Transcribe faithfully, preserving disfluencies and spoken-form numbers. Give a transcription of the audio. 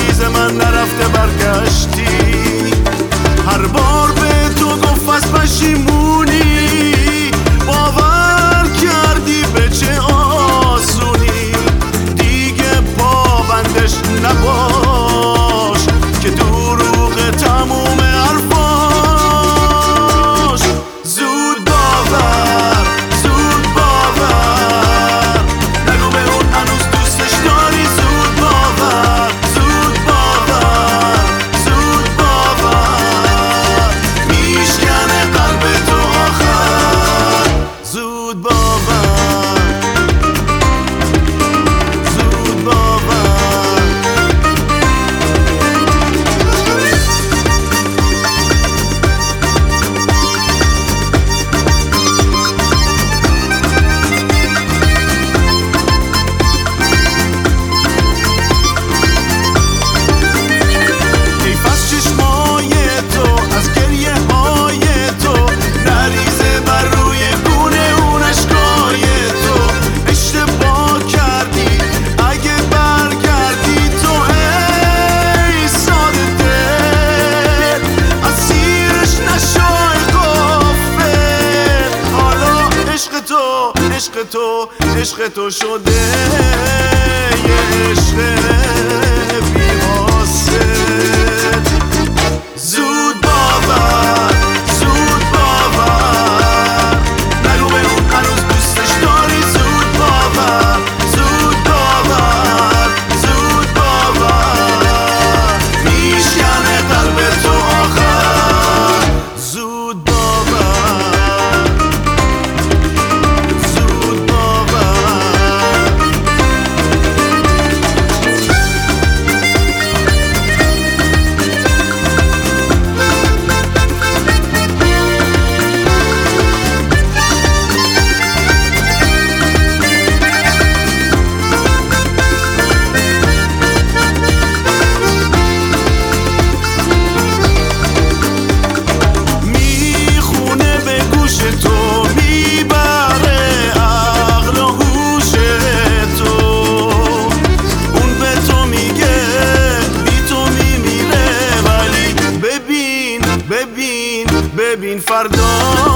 عزیز من نرفته برگشتی. هر بار به تو گفت از پشیمونی، باور کردی به چه آسونی. دیگه پابندش نباش که دروغ تموم حرفاش. زود باور زود باور نگو به اون هنوز دوستش داری. زود باور زود باور زود باور میشکنه قلب تو آخر. زود باور زود باور عشق تو عشق تو شده یه عشق بی‌واسط. زود باور زود باور نگو به اون هنوز دوستش داری. زود باور زود باور زود باور میشکنه قلب تو آخر. زود باور تو میبره عقل و هوش تو. اون به تو میگه بی تو میمیره، ولی ببین ببین ببین فردا